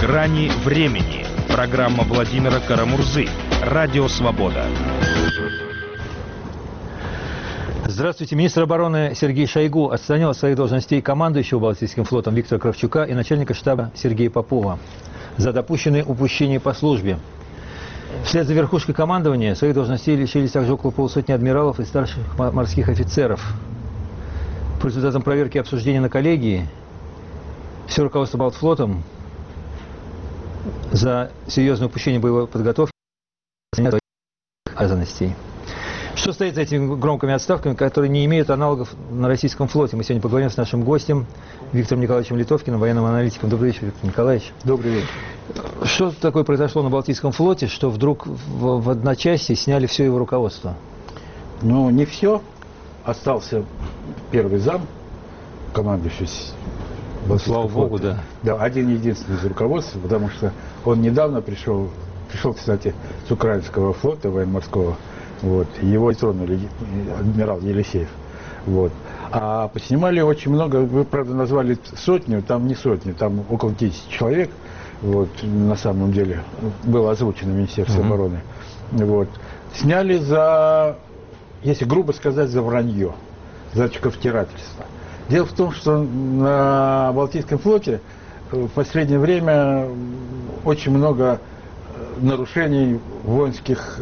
Грани времени. Программа Владимира Карамурзы. Радио Свобода. Здравствуйте. Министр обороны Сергей Шойгу отстранил от своих должностей командующего Балтийским флотом Виктора Кравчука и начальника штаба Сергея Попова за допущенные упущения по службе. Вслед за верхушкой командования своих должностей лишились также около полусотни адмиралов и старших морских офицеров. По результатам проверки и обсуждения на коллегии все руководство Балтфлотом за серьезное упущение боевой подготовки обязанностей. Что стоит за этими громкими отставками, которые не имеют аналогов на российском флоте? Мы сегодня поговорим с нашим гостем Виктором Николаевичем Литовкиным, военным аналитиком. Добрый вечер, Виктор Николаевич. Добрый вечер. Что такое произошло на Балтийском флоте, что вдруг в одночасье сняли все его руководство? Ну, не все. Остался первый зам, командующий Слава богу, да. Да, один-единственный из руководства, потому что он недавно пришел, кстати, с украинского флота военно-морского. Вот, его тронули адмирал Елисеев. Вот. А поснимали очень много, вы, правда, назвали сотню, там не сотни, там около 10 человек, вот, на самом деле, было озвучено Министерство обороны. Вот. Сняли за, если грубо сказать, за вранье, за очковтирательство. Дело в том, что на Балтийском флоте в последнее время очень много нарушений воинских.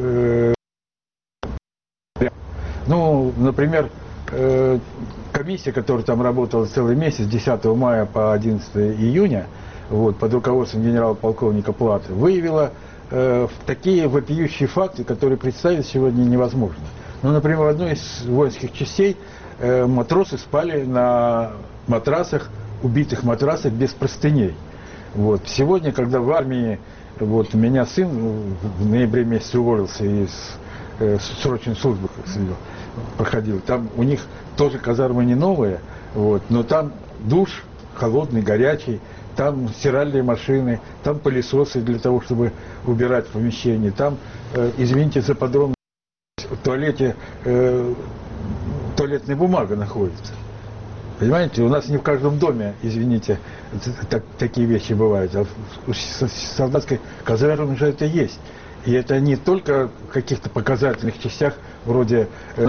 Ну, например, комиссия, которая там работала целый месяц, с 10 мая по 11 июня, вот, под руководством генерал-полковника Платы, выявила такие вопиющие факты, которые представить сегодня невозможно. Ну, например, в одной из воинских частей матросы спали на матрасах, убитых матрасах без простыней. Вот. Сегодня, когда в армии, вот, у меня сын в ноябре месяце уволился из срочной службы проходил. Там у них тоже казармы не новые, вот, но там душ холодный, горячий, там стиральные машины, там пылесосы для того, чтобы убирать помещение, там, извините за подробность, в туалете туалетная бумага находится. Понимаете, у нас не в каждом доме, извините, такие вещи бывают, а в солдатской казарме уже это есть. И это не только в каких-то показательных частях, вроде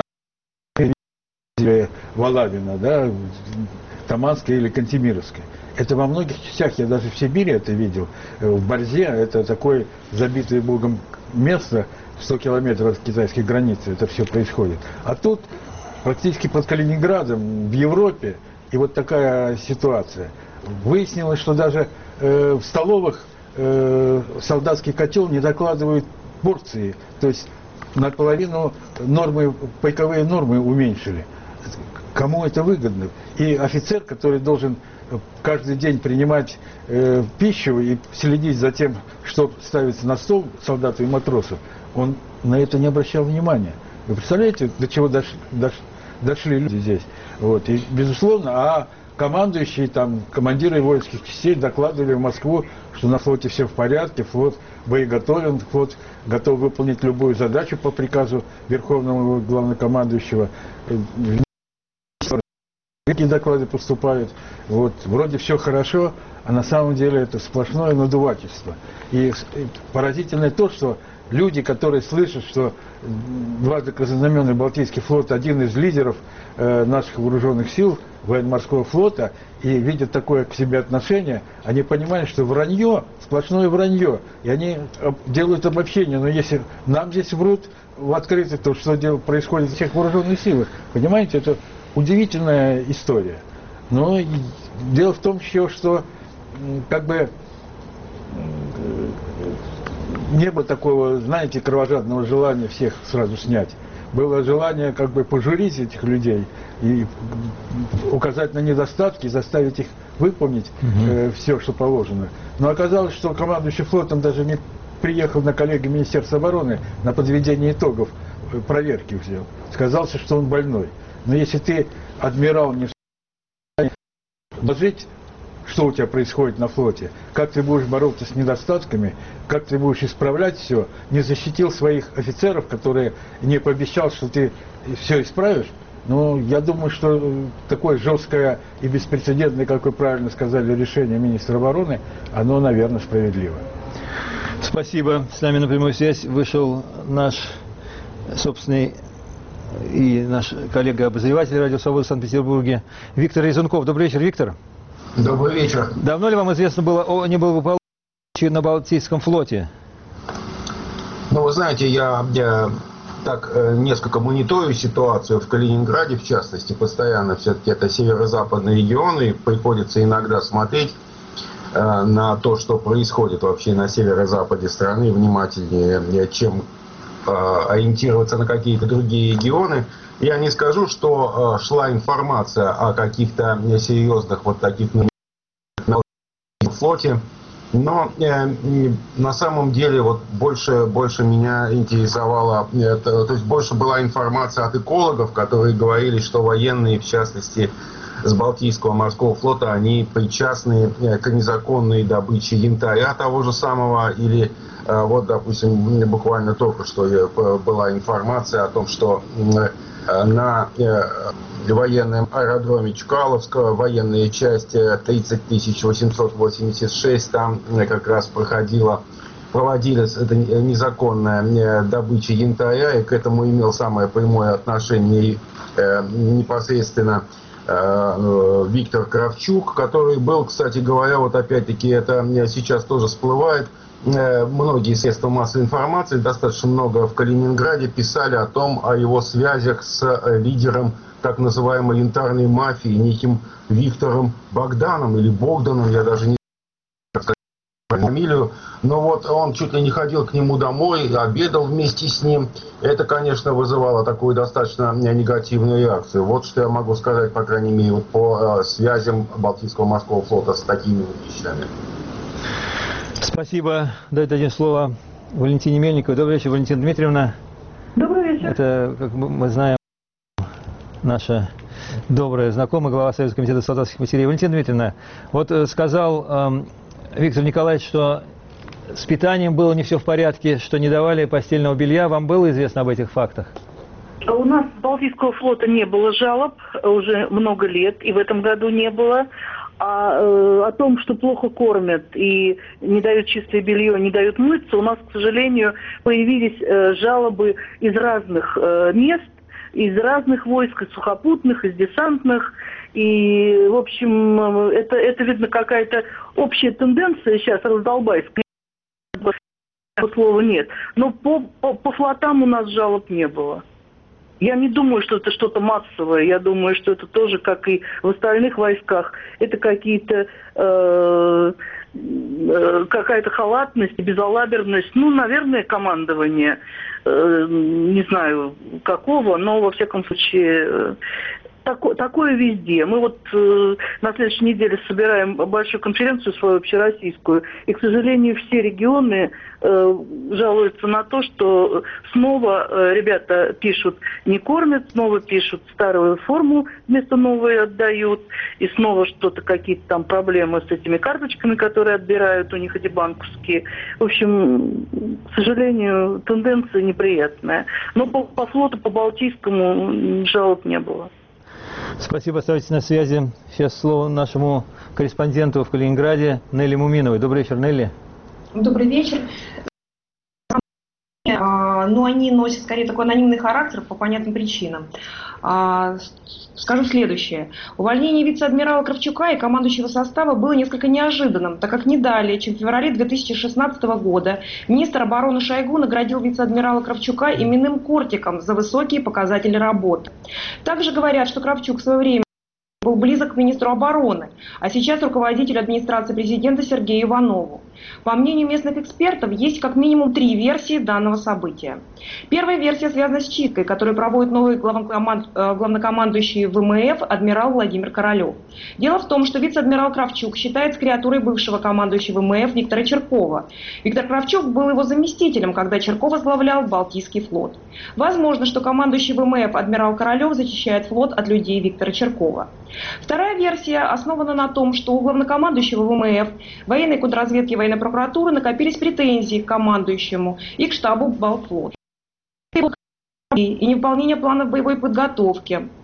Валавина, да, Таманской или Кантемировской. Это во многих частях, я даже в Сибири это видел. В Борзе, это такое забитое Богом место, 100 километров от китайской границы, это все происходит. А тут, практически под Калининградом, в Европе, и вот такая ситуация. Выяснилось, что даже в столовых солдатский котел не докладывают порции, то есть наполовину нормы, пайковые нормы уменьшили. Кому это выгодно? И офицер, который должен каждый день принимать пищу и следить за тем, что ставится на стол солдату и матросу, он на это не обращал внимания. Вы представляете, до чего дошли люди здесь? Вот. И, безусловно, командующие, там, командиры воинских частей докладывали в Москву, что на флоте все в порядке, флот боеготовен, флот готов выполнить любую задачу по приказу Верховного Главнокомандующего. Какие доклады поступают, вот, вроде все хорошо, а на самом деле это сплошное надувательство. И поразительно то, что люди, которые слышат, что дважды краснознаменный Балтийский флот один из лидеров наших вооруженных сил, военно-морского флота, и видят такое к себе отношение, они понимают, что вранье, сплошное вранье, и они делают обобщение. Но если нам здесь врут в открытую, то что происходит в всех вооруженных силах? Понимаете, это удивительная история. Но дело в том еще, что как бы не было такого, знаете, кровожадного желания всех сразу снять. Было желание как бы пожурить этих людей и указать на недостатки, заставить их выполнить все, что положено. Но оказалось, что командующий флотом даже не приехал на коллегию Министерства обороны на подведение итогов проверки взял. Сказался, что он больной. Но если ты, адмирал, не в состоянии доложить, что у тебя происходит на флоте, как ты будешь бороться с недостатками, как ты будешь исправлять все, не защитил своих офицеров, которые не пообещал, что ты все исправишь, Ну, я думаю, что такое жесткое и беспрецедентное, как вы правильно сказали, решение министра обороны, оно, наверное, справедливо. Спасибо. С нами на прямую связь вышел наш собственный и наш коллега-обозреватель Радио Свобода в Санкт-Петербурге Виктор Резунков. Добрый вечер, Виктор. Добрый вечер. Давно ли вам известно было о неблагополучии на Балтийском флоте? Ну, вы знаете, я так несколько мониторю ситуацию в Калининграде, в частности, постоянно. Все-таки это северо-западный регион, и приходится иногда смотреть на то, что происходит вообще на северо-западе страны, внимательнее, чем ориентироваться на какие-то другие регионы. Я не скажу, что шла информация о каких-то серьезных вот таких на флоте, но на самом деле вот больше меня интересовало, то есть больше была информация от экологов, которые говорили, что военные, в частности, с Балтийского морского флота, они причастны к незаконной добыче янтаря того же самого, или вот, допустим, буквально только что была информация о том, что на военном аэродроме Чкаловского военная часть 30886, там как раз проводилась эта незаконная добыча янтаря, и к этому имел самое прямое отношение непосредственно Виктор Кравчук, который был, кстати говоря, вот опять-таки это сейчас тоже всплывает, многие средства массовой информации, достаточно много в Калининграде, писали о его связях с лидером так называемой янтарной мафии, неким Виктором Богданом или Богданом, я даже не знаю фамилию, но вот он чуть ли не ходил к нему домой, обедал вместе с ним. Это, конечно, вызывало такую достаточно негативную реакцию. Вот что я могу сказать, по крайней мере, вот по связям Балтийского морского флота с такими вещами. Спасибо. Дайте один слово Валентине Мельниковой. Добрый вечер, Валентина Дмитриевна. Добрый вечер. Это, как мы знаем, наша добрая знакомая, глава Союза комитета солдатских матерей. Валентина Дмитриевна, вот сказал Виктор Николаевич, что с питанием было не все в порядке, что не давали постельного белья. Вам было известно об этих фактах? У нас с Балтийского флота не было жалоб уже много лет, и в этом году не было. О том, что плохо кормят и не дают чистое белье, не дают мыться, у нас, к сожалению, появились жалобы из разных мест, из разных войск, из сухопутных, из десантных. И, в общем, это видно, какая-то общая тенденция сейчас раздолбайская. Слова нет. Но по флотам у нас жалоб не было. Я не думаю, что это что-то массовое. Я думаю, что это тоже, как и в остальных войсках, это какая-то халатность, безалаберность. Ну, наверное, командование, не знаю какого, но, во всяком случае, такое везде. Мы вот на следующей неделе собираем большую конференцию свою общероссийскую, и, к сожалению, все регионы жалуются на то, что снова ребята пишут не кормят, снова пишут старую форму вместо новой отдают, и снова что-то, какие-то там проблемы с этими карточками, которые отбирают у них, эти банковские. В общем, к сожалению, тенденция неприятная. Но по флоту, по Балтийскому жалоб не было. Спасибо, оставайтесь на связи. Сейчас слово нашему корреспонденту в Калининграде Нелли Муминовой. Добрый вечер, Нелли. Добрый вечер. Но они носят скорее такой анонимный характер по понятным причинам. Скажу следующее. Увольнение вице-адмирала Кравчука и командующего состава было несколько неожиданным, так как не далее, чем в феврале 2016 года, министр обороны Шойгу наградил вице-адмирала Кравчука именным кортиком за высокие показатели работы. Также говорят, что Кравчук в свое время был близок к министру обороны, а сейчас руководитель администрации президента Сергею Иванову. По мнению местных экспертов, есть как минимум 3 версии данного события. Первая версия связана с чисткой, которую проводит новый главнокомандующий ВМФ адмирал Владимир Королев. Дело в том, что вице-адмирал Кравчук считается креатурой бывшего командующего ВМФ Виктора Черкова. Виктор Кравчук был его заместителем, когда Черков возглавлял Балтийский флот. Возможно, что командующий ВМФ адмирал Королев защищает флот от людей Виктора Черкова. Вторая версия основана на том, что у главнокомандующего ВМФ, военной контрразведки и военной прокуратуры накопились претензии к командующему и к штабу Балтфлота. И невыполнение планов боевой подготовки,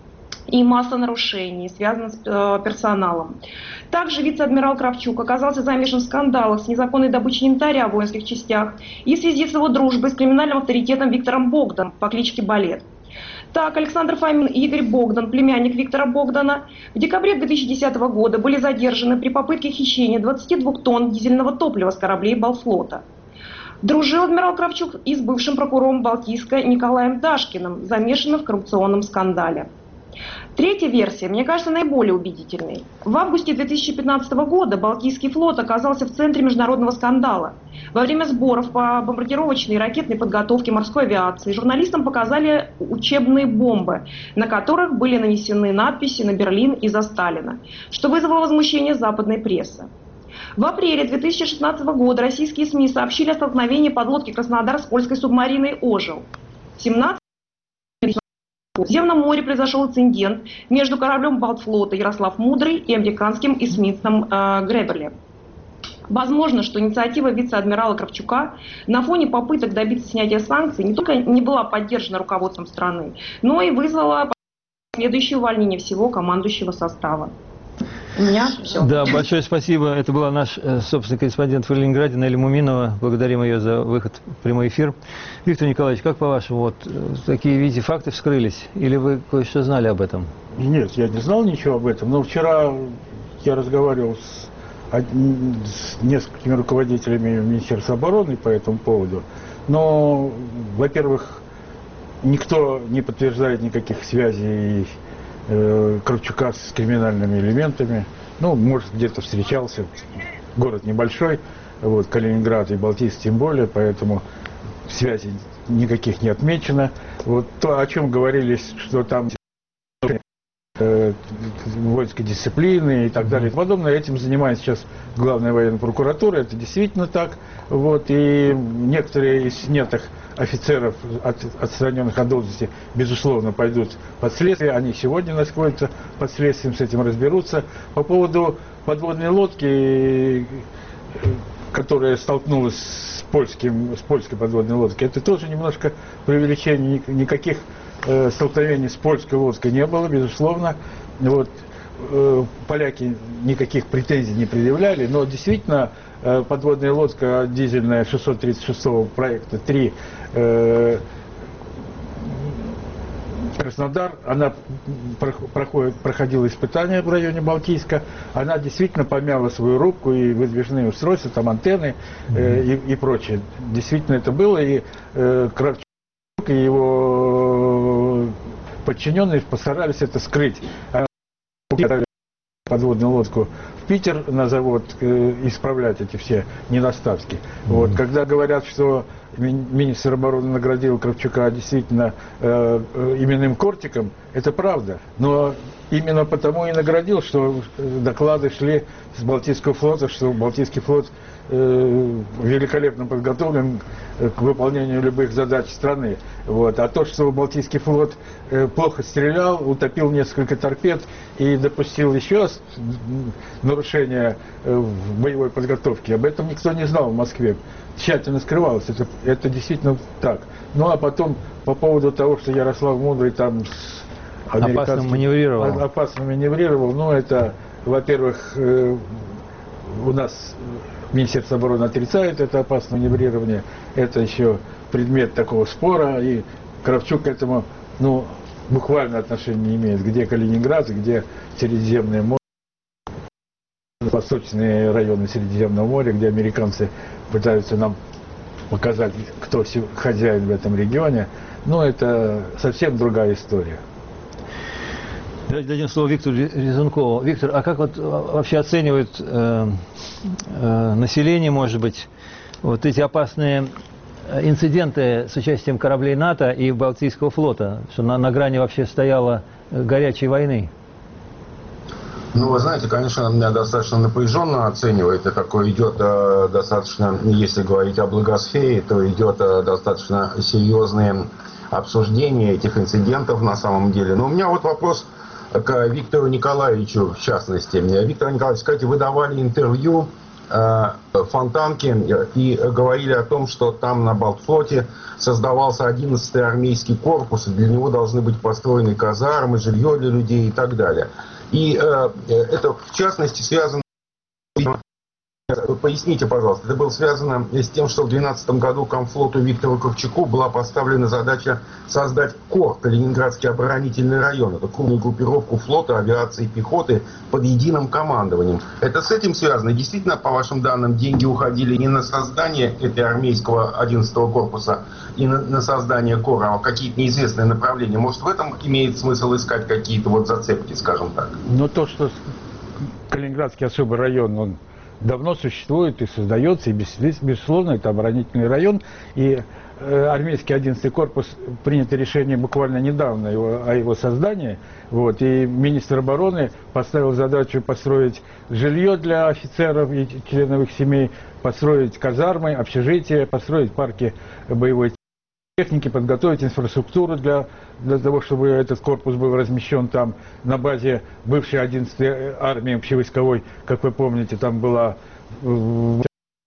и масса нарушений, связанных с персоналом. Также вице-адмирал Кравчук оказался замешан в скандалах с незаконной добычей янтаря в воинских частях и в связи с его дружбой с криминальным авторитетом Виктором Богданом по кличке Балет. Так, Александр Фомин и Игорь Богдан, племянник Виктора Богдана, в декабре 2010 года были задержаны при попытке хищения 22 тонн дизельного топлива с кораблей Балтфлота. Дружил адмирал Кравчук и с бывшим прокурором Балтийска Николаем Дашкиным, замешанным в коррупционном скандале. Третья версия, мне кажется, наиболее убедительной. В августе 2015 года Балтийский флот оказался в центре международного скандала. Во время сборов по бомбардировочной и ракетной подготовке морской авиации журналистам показали учебные бомбы, на которых были нанесены надписи на Берлин из-за Сталина, что вызвало возмущение западной прессы. В апреле 2016 года российские СМИ сообщили о столкновении подлодки «Краснодар» с польской субмариной «Ожил». 17 в Средиземном море произошел инцидент между кораблем Балтфлота «Ярослав Мудрый» и американским эсминцем «Греберли». Возможно, что инициатива вице-адмирала Кравчука на фоне попыток добиться снятия санкций не только не была поддержана руководством страны, но и вызвала следующее увольнение всего командующего состава. У меня все. Да, большое спасибо. Это была наш собственный корреспондент в Ленинграде, Нелли Муминова. Благодарим ее за выход в прямой эфир. Виктор Николаевич, как по-вашему, вот такие, видите, факты вскрылись? Или вы кое-что знали об этом? Нет, я не знал ничего об этом, но вчера я разговаривал с несколькими руководителями Министерства обороны по этому поводу. Но, во-первых, никто не подтверждает никаких связей Кравчука с криминальными элементами. Ну, может, где-то встречался. Город небольшой, вот, Калининград и Балтийск тем более, поэтому связей никаких не отмечено. Вот то, о чем говорили, что там воинской дисциплины и так далее и подобное, этим занимается сейчас Главная военная прокуратура, это действительно так. Вот, и некоторые из снятых офицеров, отстраненных от должности, безусловно, пойдут под следствие. Они сегодня находятся под следствием, с этим разберутся. По поводу подводной лодки, которая столкнулась с польской подводной лодкой, это тоже немножко преувеличение. Никаких столкновений с польской лодкой не было, безусловно. Вот, поляки никаких претензий не предъявляли, но действительно подводная лодка дизельная 636-го проекта 3 Краснодар, она проходила испытания в районе Балтийска, она действительно помяла свою рубку и выдвижные устройства, там антенны и прочее. Действительно это было, и Кравчук и его подчиненные постарались это скрыть. Подводную лодку в Питер на завод исправлять эти все недостатки. Вот, когда говорят, что министр обороны наградил Кравчука действительно именным кортиком, это правда. Но именно потому и наградил, что доклады шли с Балтийского флота, что Балтийский флот великолепно подготовлен к выполнению любых задач страны. Вот. А то, что Балтийский флот плохо стрелял, утопил несколько торпед и допустил еще нарушения в боевой подготовке, об этом никто не знал в Москве. Тщательно скрывалось. Это действительно так. Ну а потом по поводу того, что Ярослав Мудрый там опасно маневрировал, ну это, во-первых, у нас Министерство обороны отрицает это опасное маневрирование, это еще предмет такого спора, и Кравчук к этому, ну, буквально отношения не имеет, где Калининград, где Средиземное море, восточные районы Средиземного моря, где американцы пытаются нам показать, кто хозяин в этом регионе, но это совсем другая история. Давайте дадим слово Виктору Резункову. Виктор, а как вот вообще оценивает население, может быть, вот эти опасные инциденты с участием кораблей НАТО и Балтийского флота, что на грани вообще стояла горячей войны? Ну, вы знаете, конечно, меня достаточно напряженно оценивает. И такое идет достаточно, если говорить о благосфере, то идет достаточно серьезные обсуждения этих инцидентов на самом деле. Но у меня вот вопрос к Виктору Николаевичу в частности. Виктор Николаевич, скажите, вы давали интервью Фонтанки и говорили о том, что там на Балтфлоте создавался 11-й армейский корпус, и для него должны быть построены казармы, жилье для людей и так далее. И это, в частности, связано... Поясните, пожалуйста, это было связано с тем, что в 2012 году комфлоту Виктору Кравчуку была поставлена задача создать КОР, Калининградский оборонительный район. Это крупную группировку флота, авиации и пехоты под единым командованием. Это с этим связано? Действительно, по вашим данным, деньги уходили не на создание этой армейского 11-го корпуса и на создание КОРа, а какие-то неизвестные направления. Может, в этом имеет смысл искать какие-то вот зацепки, скажем так? Но то, что Калининградский особый район, он давно существует и создается, и безусловно, это оборонительный район. И армейский 11-й корпус принято решение буквально недавно о его создании. Вот, и министр обороны поставил задачу построить жилье для офицеров и членов их семей, построить казармы, общежития, построить парки боевой техники, подготовить инфраструктуру для того, чтобы этот корпус был размещен там на базе бывшей 11-й армии общевойсковой, как вы помните, там была в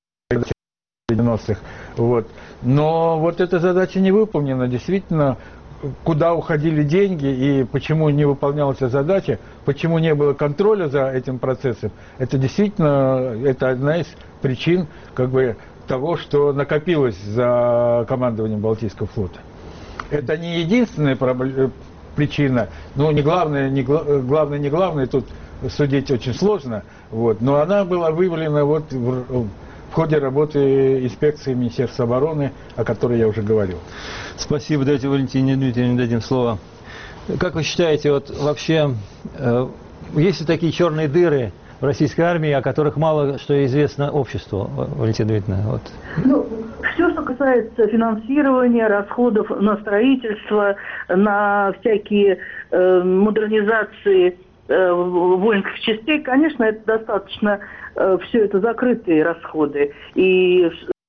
90-х. Вот. Но вот эта задача не выполнена. Действительно, куда уходили деньги и почему не выполнялась задача, почему не было контроля за этим процессом, это действительно это одна из причин, как бы, того, что накопилось за командованием Балтийского флота. Это не единственная причина, но не главное, тут судить очень сложно, вот, но она была выявлена вот в ходе работы инспекции Министерства обороны, о которой я уже говорил. Спасибо, давайте Валентине Дмитриевне дадим слово. Как вы считаете, вот вообще, есть ли такие черные дыры в российской армии, о которых мало что известно обществу, Валентина Дмитриевна? Вот. Ну, все, что касается финансирования, расходов на строительство, на всякие модернизации воинских частей, конечно, это достаточно, все это закрытые расходы. И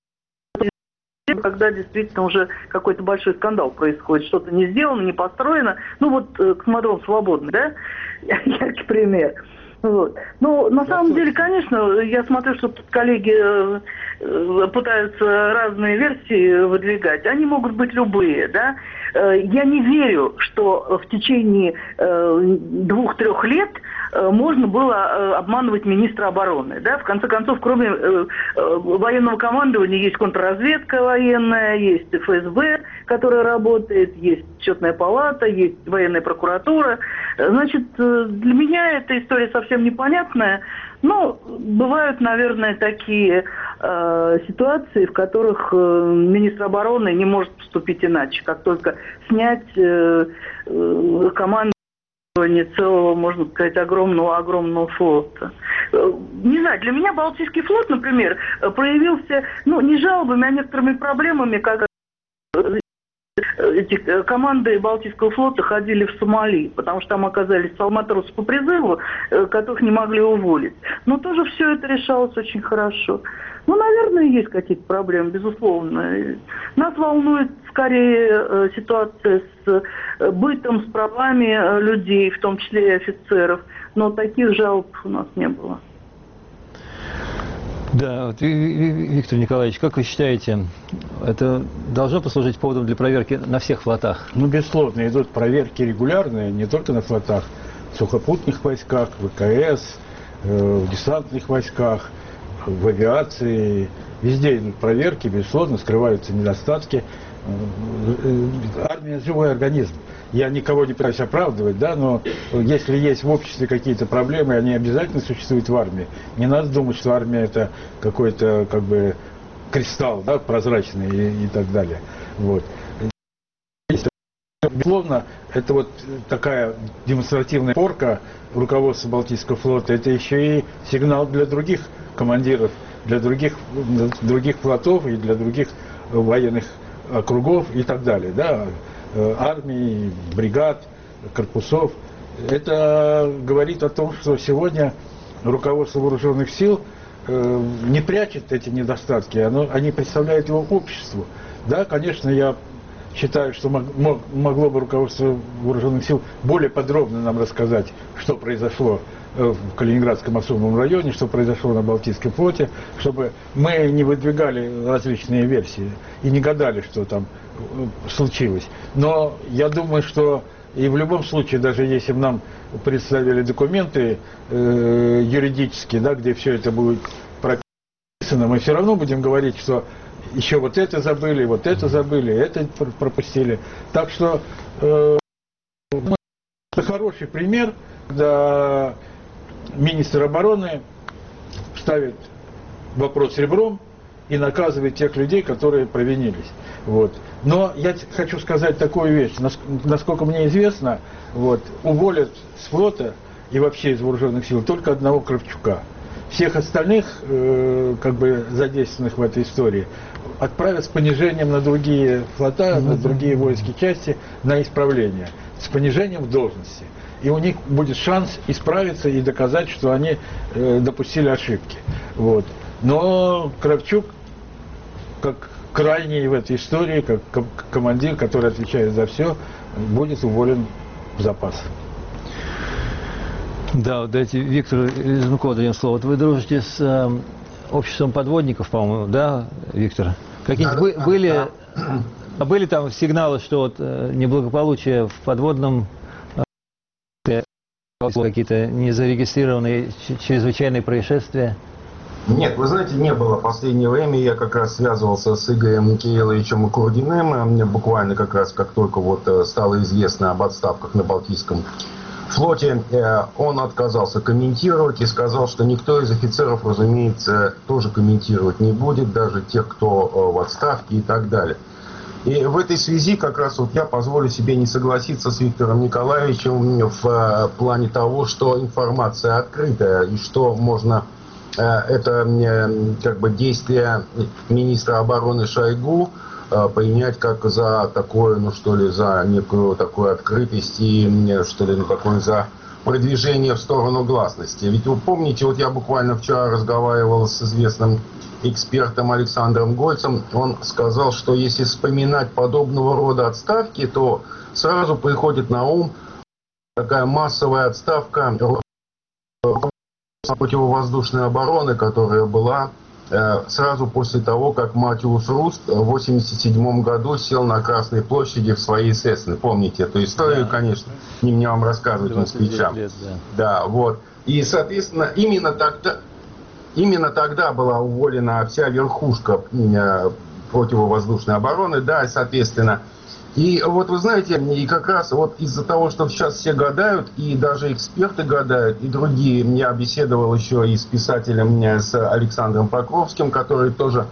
когда действительно уже какой-то большой скандал происходит, что-то не сделано, не построено, ну вот космодром свободный, да, яркий пример. Вот. Ну, на самом деле, конечно, я смотрю, что тут коллеги пытаются разные версии выдвигать. Они могут быть любые, да. Я не верю, что в течение 2-3 лет можно было обманывать министра обороны, да. В конце концов, кроме военного командования, есть контрразведка военная, есть ФСБ, которая работает, есть счетная палата, есть военная прокуратура. Значит, для меня эта история совсем непонятная. Но бывают, наверное, такие ситуации, в которых министр обороны не может поступить иначе, как только снять командование целого, можно сказать, огромного флота. Не знаю, для меня Балтийский флот, например, проявился, ну, не жалобами, а некоторыми проблемами, как эти команды Балтийского флота ходили в Сомали, потому что там оказались матросы по призыву, которых не могли уволить. Но тоже все это решалось очень хорошо. Ну, наверное, есть какие-то проблемы, безусловно. Нас волнует скорее ситуация с бытом, с правами людей, в том числе и офицеров. Но таких жалоб у нас не было. Да, вот, Виктор Николаевич, как вы считаете, это должно послужить поводом для проверки на всех флотах? Ну, безусловно, идут проверки регулярные, не только на флотах, в сухопутных войсках, в ВКС, в десантных войсках, в авиации. Везде идут проверки, безусловно, скрываются недостатки. Армия – живой организм. Я никого не пытаюсь оправдывать, да, но если есть в обществе какие-то проблемы, они обязательно существуют в армии. Не надо думать, что армия – это какой-то, как бы, кристалл, да, прозрачный и так далее. Вот. Безусловно, это вот такая демонстративная порка руководства Балтийского флота, это еще и сигнал для других командиров, для других флотов и для других военных округов и так далее, да, армий, бригад, корпусов. Это говорит о том, что сегодня руководство вооруженных сил не прячет эти недостатки, они представляют его обществу. Да, конечно, я считаю, что могло бы руководство вооруженных сил более подробно нам рассказать, что произошло в Калининградском особом районе, что произошло на Балтийском флоте, чтобы мы не выдвигали различные версии и не гадали, что там случилось. Но я думаю, что и в любом случае, даже если бы нам представили документы юридические, да, где все это будет прописано, мы все равно будем говорить, что еще вот это забыли, это пропустили. Так что это хороший пример, когда министр обороны ставит вопрос ребром и наказывает тех людей, которые провинились. Вот. Но я хочу сказать такую вещь. Насколько мне известно, уволят с флота и вообще из вооруженных сил только одного Кравчука. Всех остальных, задействованных в этой истории, отправят с понижением на другие флота, на другие воинские части, на исправление. С понижением в должности. И у них будет шанс исправиться и доказать, что они допустили ошибки. Вот. Но Кравчук, как крайний в этой истории, как командир, который отвечает за все, будет уволен в запас. Да, дайте Виктору Резункову дадим слово. Вот вы дружите с обществом подводников, по-моему, да, Виктор? Какие-нибудь были там сигналы, что неблагополучие в подводном, какие-то незарегистрированные чрезвычайные происшествия? Нет, вы знаете, не было. В последнее время я как раз связывался с Игорем Кирилловичем Курдиным. Мне буквально как раз, как только стало известно об отставках на Балтийском флоте, он отказался комментировать и сказал, что никто из офицеров, разумеется, тоже комментировать не будет, даже тех, кто в отставке и так далее. И в этой связи как раз я позволю себе не согласиться с Виктором Николаевичем в плане того, что информация открытая и что можно... Это действие министра обороны Шойгу принять как за такое, за некую такую открытость и, такое за продвижение в сторону гласности. Ведь вы помните, я буквально вчера разговаривал с известным экспертом Александром Гольцем, он сказал, что если вспоминать подобного рода отставки, то сразу приходит на ум такая массовая отставка противовоздушной обороны, которая была сразу после того, как Матиус Руст в 1987 году сел на Красной площади в своей Сесне. Помните эту историю, да, конечно, не мне вам рассказывать москвичам. Да, вот. И, соответственно, именно тогда была уволена вся верхушка противовоздушной обороны, да, и, соответственно. И вы знаете, и как раз из-за того, что сейчас все гадают, и даже эксперты гадают, и другие, я беседовал еще и с писателем, с Александром Покровским, который тоже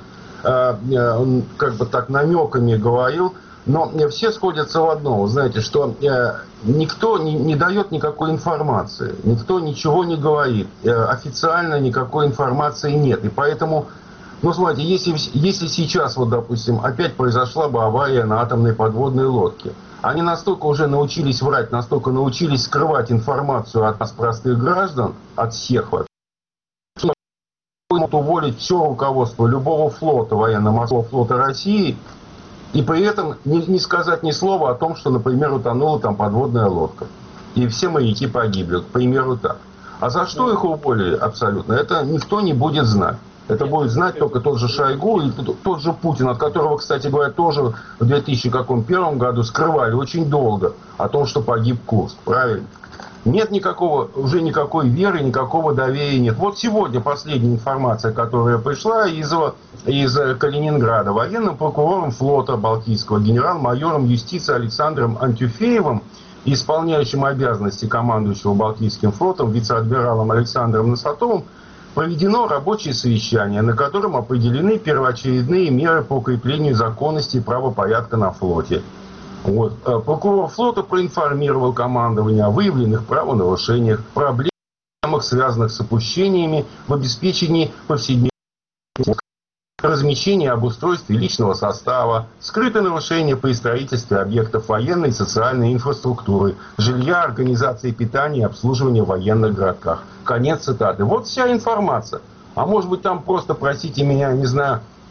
намеками говорил, но все сходятся в одном, знаете, что никто не дает никакой информации, никто ничего не говорит, официально никакой информации нет, и поэтому... смотрите, если сейчас, допустим, опять произошла бы авария на атомной подводной лодке, они настолько уже научились врать, настолько научились скрывать информацию от нас, простых граждан, от всех, что могут уволить все руководство любого флота, военно-морского флота России, и при этом не сказать ни слова о том, что, например, утонула там подводная лодка, и все моряки погибли, к примеру, так. А за что их уволили абсолютно, это никто не будет знать. Это будет знать только тот же Шойгу и тот же Путин, от которого, кстати говоря, тоже в 2001 году скрывали очень долго о том, что погиб Курск. Правильно? Нет уже никакой веры, никакого доверия нет. Сегодня последняя информация, которая пришла из Калининграда. Военным прокурором флота Балтийского, генерал-майором юстиции Александром Антюфеевым, исполняющим обязанности командующего Балтийским флотом, вице-адмиралом Александром Носатовым, проведено рабочее совещание, на котором определены первоочередные меры по укреплению законности и правопорядка на флоте. Прокурор флота проинформировал командование о выявленных правонарушениях, проблемах, связанных с опущениями в обеспечении повседневного размещения, обустройстве личного состава, скрытые нарушения при строительстве объектов военной и социальной инфраструктуры, жилья, организации питания и обслуживания в военных городках. Конец цитаты. Вся информация. А может быть там просто, простите меня, не знаю,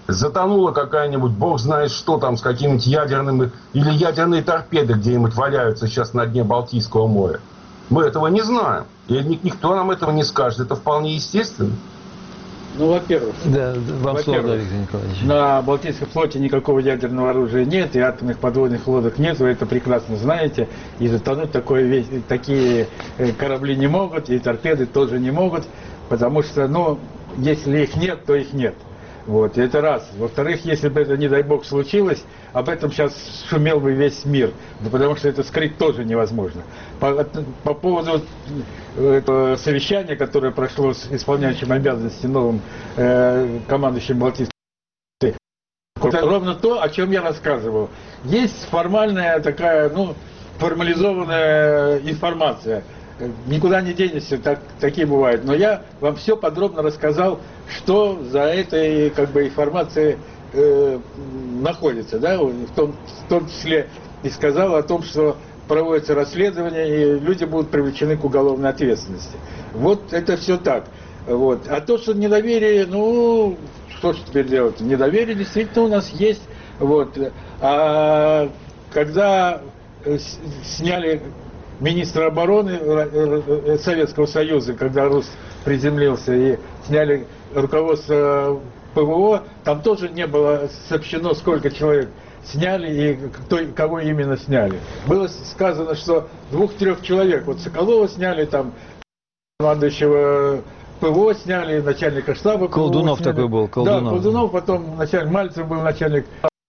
затонула какая-нибудь, бог знает что там, с какими-нибудь ядерными, или ядерные торпеды где-нибудь валяются сейчас на дне Балтийского моря. Мы этого не знаем. И никто нам этого не скажет. Это вполне естественно. Ну, во-первых, Да, вам слово, да, Виктор Николаевич. на Балтийском флоте никакого ядерного оружия нет, и атомных подводных лодок нет, вы это прекрасно знаете. И затонуть такие корабли не могут, и торпеды тоже не могут, потому что, ну, если их нет, то их нет. Вот, и это раз. Во-вторых, если бы это, не дай бог, случилось, об этом сейчас шумел бы весь мир, потому что это скрыть тоже невозможно. По поводу этого совещания, которое прошло с исполняющим обязанности новым командующим Балтийским, это ровно то, о чем я рассказывал. Есть формальная такая, ну, формализованная информация. Никуда не денешься, такие бывают. Но я вам все подробно рассказал, что за этой как бы информацией находится, да, в том числе и сказал о том, что проводится расследование и люди будут привлечены к уголовной ответственности. Вот это все так. Вот. А то, что недоверие, ну, что же теперь делать? Недоверие действительно у нас есть. Вот. А когда сняли министра обороны Советского Союза, когда Рус приземлился, и сняли руководство ПВО, там тоже не было сообщено, сколько человек сняли и кого именно сняли. Было сказано, что 2-3 человек. Вот Соколова сняли, там командующего ПВО сняли, начальника штаба ПВО Колдунов сняли. такой был, Колдунов. Да, Колдунов, потом начальник Мальцев был начальник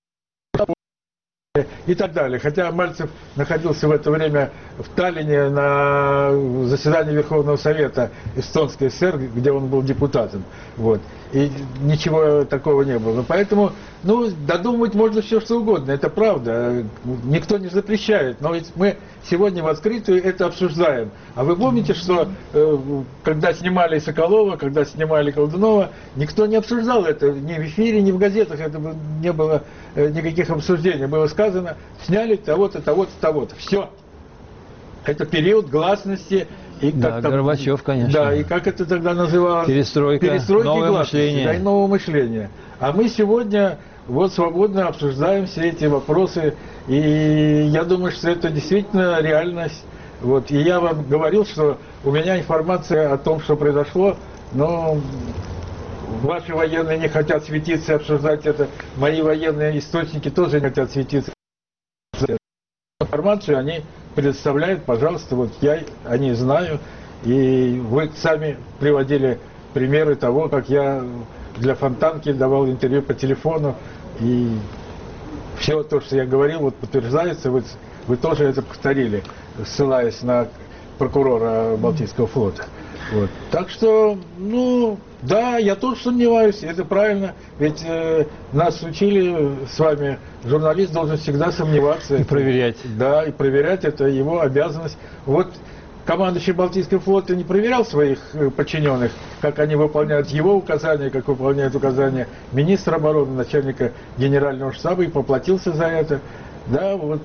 и так далее. Хотя Мальцев находился в это время в Таллине на заседании Верховного Совета Эстонской ССР, где он был депутатом. Вот. И ничего такого не было. Поэтому, ну, додумывать можно все, что угодно. Это правда. Никто не запрещает. Но ведь мы сегодня в открытую это обсуждаем. А вы помните, что когда снимали Соколова, когда снимали Колдунова, никто не обсуждал это ни в эфире, ни в газетах. Это не было никаких обсуждений. Было сказано, сняли того-то, того-то, того-то. Все. Это период гласности. И да, там, Горбачев, конечно. Да, и как это тогда называлось? Перестройка, новое мышление. Да, и новое мышление. А мы сегодня вот свободно обсуждаем все эти вопросы. И я думаю, что это действительно реальность. Вот. И я вам говорил, что у меня информация о том, что произошло, но ваши военные не хотят светиться и обсуждать это. Мои военные источники тоже не хотят светиться. Информацию они предоставляют, пожалуйста, вот я о ней знаю, и вы сами приводили примеры того, как я для Фонтанки давал интервью по телефону, и все то, что я говорил, вот подтверждается, вы тоже это повторили, ссылаясь на прокурора Балтийского флота. Вот. Так что, ну, да, я тоже сомневаюсь, это правильно, ведь нас учили с вами, журналист должен всегда сомневаться. И проверять. Да, и проверять, это его обязанность. Вот командующий Балтийским флотом не проверял своих подчиненных, как они выполняют его указания, как выполняют указания министра обороны, начальника генерального штаба, и поплатился за это. Да, вот.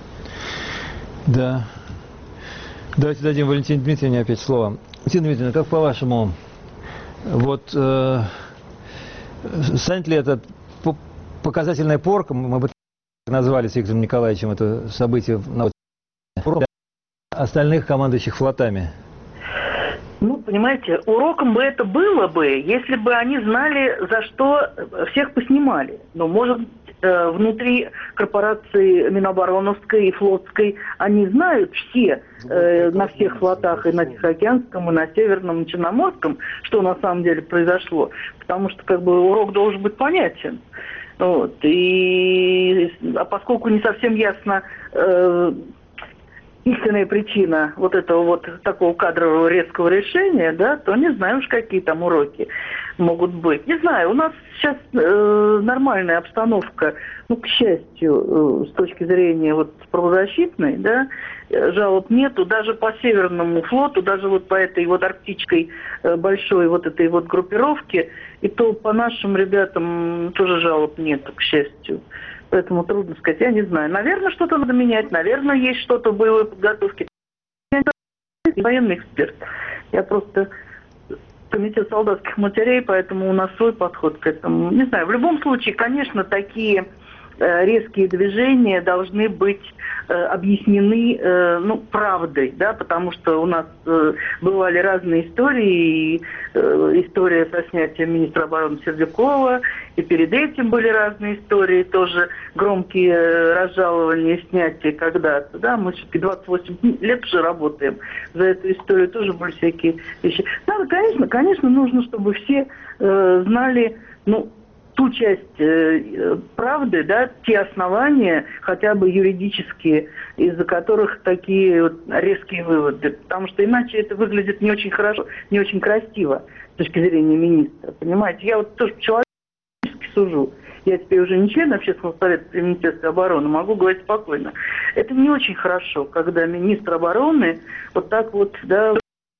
Да. Давайте дадим Валентине Дмитриевне опять слово. Валентина Дмитриевна, как по-вашему, вот станет ли это показательная порка, мы бы так назвали с Виктором Николаевичем это событие на остальных командующих флотами? Ну, понимаете, уроком бы это было бы, если бы они знали, за что всех поснимали. Но, может быть, внутри корпорации Минобороновской и флотской они знают все, на всех флотах, и на Тихоокеанском, и на Северном, и на Черноморском, что на самом деле произошло. Потому что, как бы, урок должен быть понятен. Вот. А поскольку не совсем ясно истинная причина вот этого вот такого кадрового резкого решения, да, то не знаю уж, какие там уроки могут быть. Не знаю, у нас сейчас нормальная обстановка, ну, к счастью, с точки зрения вот правозащитной, да, жалоб нету, даже по Северному флоту, даже вот по этой вот арктической большой вот этой вот группировке, и то по нашим ребятам тоже жалоб нету, к счастью. Поэтому трудно сказать, я не знаю. Наверное, что-то надо менять, наверное, есть что-то в боевой подготовке. Я не военный эксперт. Я просто комитет солдатских матерей, поэтому у нас свой подход к этому. Не знаю, в любом случае, конечно, такие резкие движения должны быть объяснены правдой, да, потому что у нас бывали разные истории, и история со снятием министра обороны Сердюкова, и перед этим были разные истории, тоже громкие разжалования и снятия когда-то, да, мы все-таки 28 лет уже работаем, за эту историю тоже были всякие вещи. Надо, конечно, нужно, чтобы все знали, ту часть правды, да, те основания, хотя бы юридические, из-за которых такие вот резкие выводы. Потому что иначе это выглядит не очень хорошо, не очень красиво с точки зрения министра. Понимаете, я вот тоже человечески сужу. Я теперь уже не член Общественного совета при Министерстве обороны, могу говорить спокойно. Это не очень хорошо, когда министр обороны вот так вот, да,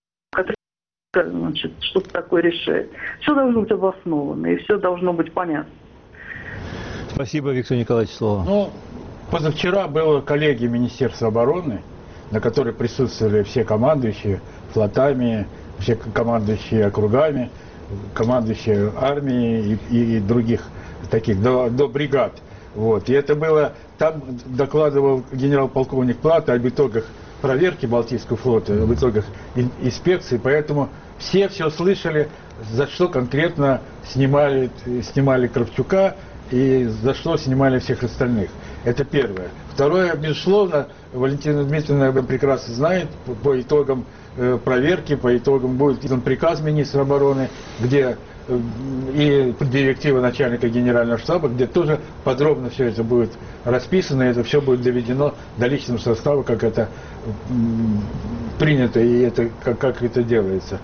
что-то такое решает. Все должно быть обосновано, и все должно быть понятно. Спасибо, Виктор Николаевич, слово. Позавчера было коллегия Министерства обороны, на которой присутствовали все командующие флотами, все командующие округами, командующие армией и других таких, до бригад. Вот. И это было, там докладывал генерал-полковник Плата об итогах проверки Балтийского флота, об итогах инспекции, поэтому все слышали, за что конкретно снимали Кравчука и за что снимали всех остальных. Это первое. Второе, безусловно, Валентина Дмитриевна прекрасно знает, по итогам проверки, по итогам будет издан приказ министра обороны, где и директива начальника генерального штаба, где тоже подробно все это будет расписано, это все будет доведено до личного состава, как это принято и это, как это делается.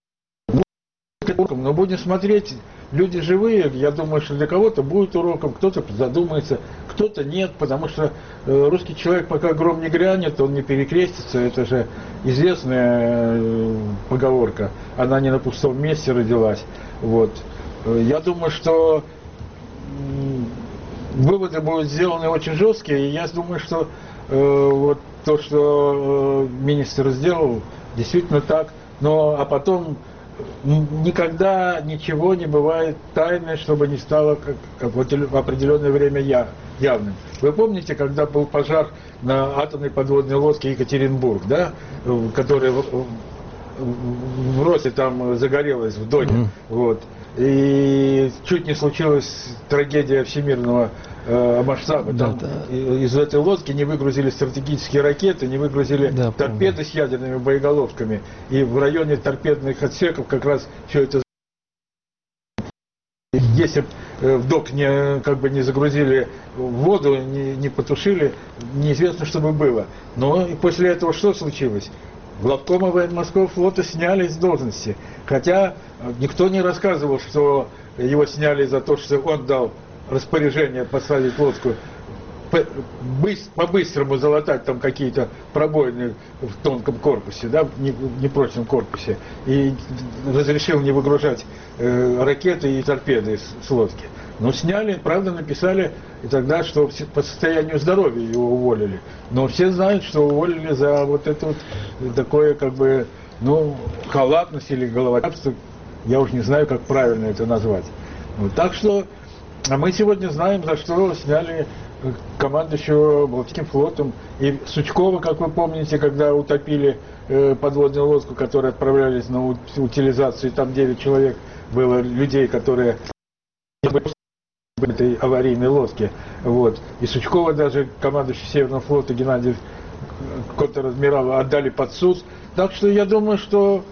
Но будем смотреть, люди живые, я думаю, что для кого-то будет уроком, кто-то задумается, кто-то нет, потому что русский человек, пока гром не грянет, он не перекрестится, это же известная поговорка, она не на пустом месте родилась. Вот. Я думаю, что выводы будут сделаны очень жесткие, и я думаю, что вот то, что министр сделал, действительно так, а потом никогда ничего не бывает тайной, чтобы не стало в определенное время явным. Вы помните, когда был пожар на атомной подводной лодке Екатеринбург, да, которая в Росе там загорелась в Доне, вот, и чуть не случилась трагедия всемирного масштаба. Там из этой лодки не выгрузили стратегические ракеты, не выгрузили торпеды с ядерными боеголовками. И в районе торпедных отсеков как раз все это. Если в док не загрузили воду, не потушили, неизвестно, что бы было. Но и после этого что случилось? Главкома военно-морского флота сняли с должности. Хотя никто не рассказывал, что его сняли за то, что он дал распоряжение поставить лодку, по-быстрому залатать там какие-то пробоины в тонком корпусе, да, в непрочном корпусе, и разрешил не выгружать ракеты и торпеды с лодки. Но сняли, правда, написали и тогда, что по состоянию здоровья его уволили. Но все знают, что уволили за вот это вот такое, халатность или головотяпство. Я уж не знаю, как правильно это назвать. Вот. Так что, мы сегодня знаем, за что сняли командующего Балтийским флотом. И Сучкова, как вы помните, когда утопили подводную лодку, которые отправлялись на утилизацию, и там 9 человек было людей, которые в этой аварийной лодке. Вот. И Сучкова даже, командующий Северного флота Геннадий контр-адмирала, отдали под суд. Так что я думаю, что,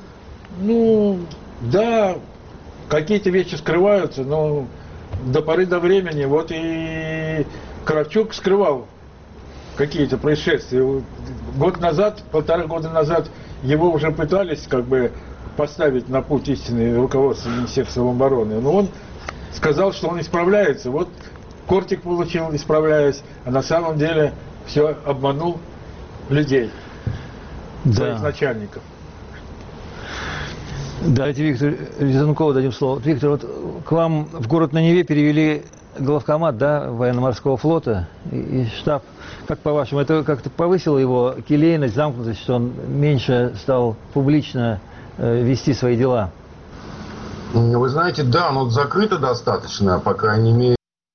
да, какие-то вещи скрываются, но до поры до времени, вот и Кравчук скрывал какие-то происшествия. Год назад, 1,5 года назад его уже пытались поставить на путь истины руководства Министерства обороны, но он сказал, что он исправляется. Вот кортик получил, исправляясь, а на самом деле все обманул людей, своих начальников. Давайте Виктору Резанкову дадим слово. Виктор, вот к вам в город на Неве перевели главкомат, военно-морского флота и штаб. Как по-вашему, это как-то повысило его келейность, замкнутость, что он меньше стал публично вести свои дела? Вы знаете, да, но закрыто достаточно, по крайней мере.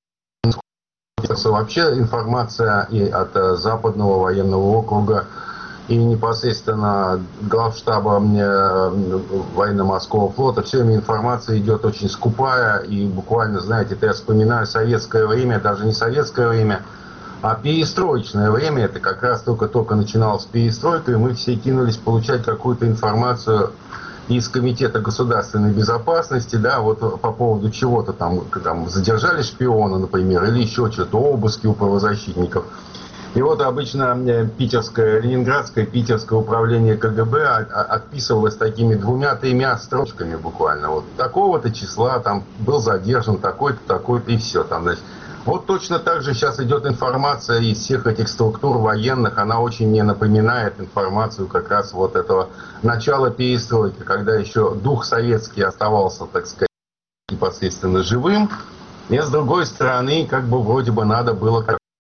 Вообще информация и от Западного военного округа и непосредственно главштаба военно-морского флота, все время информация идет очень скупая и буквально, знаете, это я вспоминаю советское время, даже не советское время, а перестроечное время, это как раз только-только начиналась перестройка, и мы все кинулись получать какую-то информацию из Комитета государственной безопасности, да, вот по поводу чего-то там задержали шпиона, например, или еще что-то, обыски у правозащитников. И вот обычно ленинградское управление КГБ отписывалось такими 2-3 строчками буквально. Вот такого-то числа там был задержан, такой-то, такой-то и все там, значит. Вот точно так же сейчас идет информация из всех этих структур военных, она очень мне напоминает информацию как раз вот этого начала перестройки, когда еще дух советский оставался, так сказать, непосредственно живым, и с другой стороны, как бы вроде бы надо было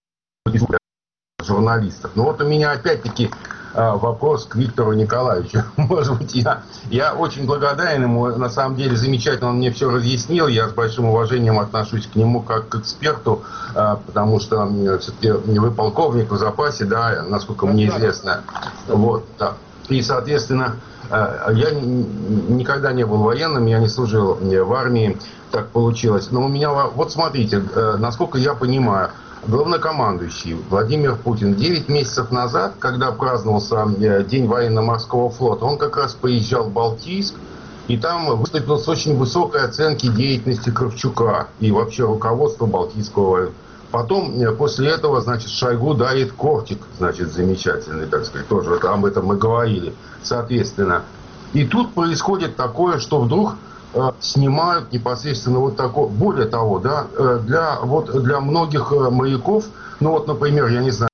журналистов. Но вот у меня опять-таки вопрос к Виктору Николаевичу. Может быть, я очень благодарен ему, на самом деле замечательно, он мне все разъяснил, я с большим уважением отношусь к нему как к эксперту, потому что все-таки вы полковник в запасе, да, насколько мне известно. Вот, да. И, соответственно, я никогда не был военным, я не служил в армии, так получилось. Но у меня, вот смотрите, насколько я понимаю, главнокомандующий Владимир Путин 9 месяцев назад, когда праздновался День военно-морского флота, он как раз поезжал в Балтийск, и там выступил с очень высокой оценки деятельности Кравчука и вообще руководства Балтийского. Потом, после этого, значит, Шойгу дарит кортик, значит, замечательный, так сказать, тоже об этом мы говорили, соответственно. И тут происходит такое, что вдруг снимают непосредственно вот такое. Более того, да, для многих моряков, ну вот, например, я не знаю,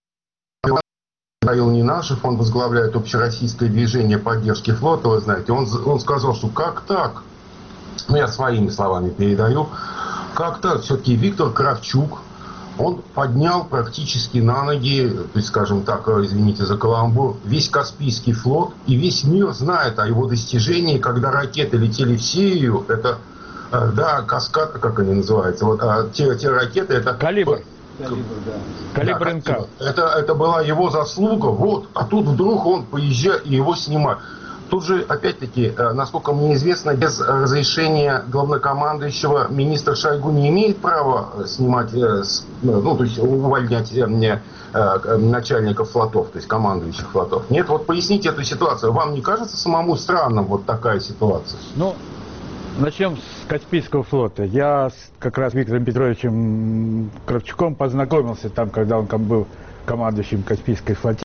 Михаил Ненашев, он возглавляет общероссийское движение поддержки флота, вы знаете, он сказал, что как так, ну я своими словами передаю, как так, все-таки Виктор Кравчук, он поднял практически на ноги, то есть, скажем так, извините за каламбур, весь Каспийский флот, и весь мир знает о его достижении, когда ракеты летели в Сирию, это, да, Каскад, как они называются, вот, те ракеты, это... Калибр, Калибр НК. Это была его заслуга, вот, а тут вдруг он поезжает и его снимает. Тут же, опять-таки, насколько мне известно, без разрешения главнокомандующего министр Шойгу не имеет права снимать, ну, то есть увольнять начальников флотов, то есть командующих флотов. Нет, вот поясните эту ситуацию. Вам не кажется самому странным вот такая ситуация? Ну, начнем с Каспийского флота. Я как раз с Виктором Петровичем Кравчуком познакомился там, когда он был командующим Каспийской флотилии.